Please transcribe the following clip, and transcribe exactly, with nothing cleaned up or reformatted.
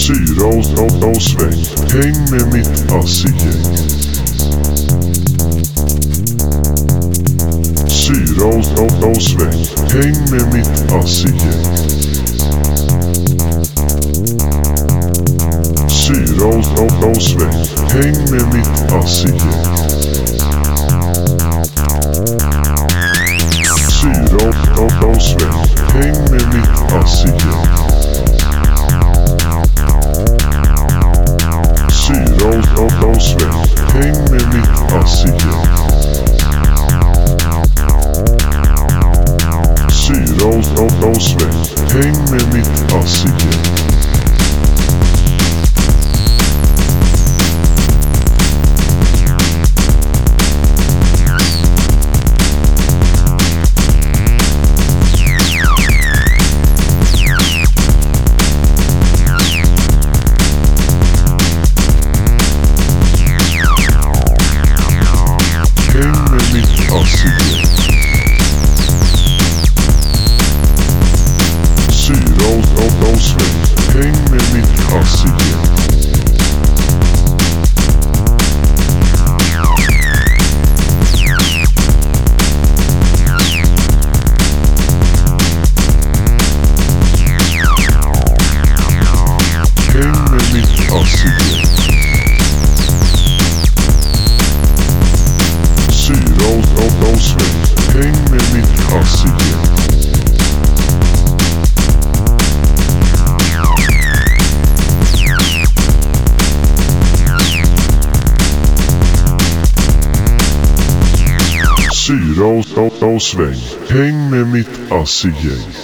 Syra och, och, och sväng. Häng med mitt assi-gäng. Syra och, och, och sväng. Häng med mitt assi-gäng. Syra och, och, och sväng. Häng med mitt assi-gäng. Syra och, och, och sväng. Häng med mitt assi-gäng. Syra och, och, och sväng. Häng med mitt assi-gäng. Syra och, och, och sväng. Häng med mitt assi-gäng. Syra och, och, och sväng. Häng med mitt assi-gäng. Häng med mitt assi-gäng. Syra och, och, och sväng. Häng med mitt assi-gäng. Syra och, och, och sväng. Häng med mitt assi-gäng.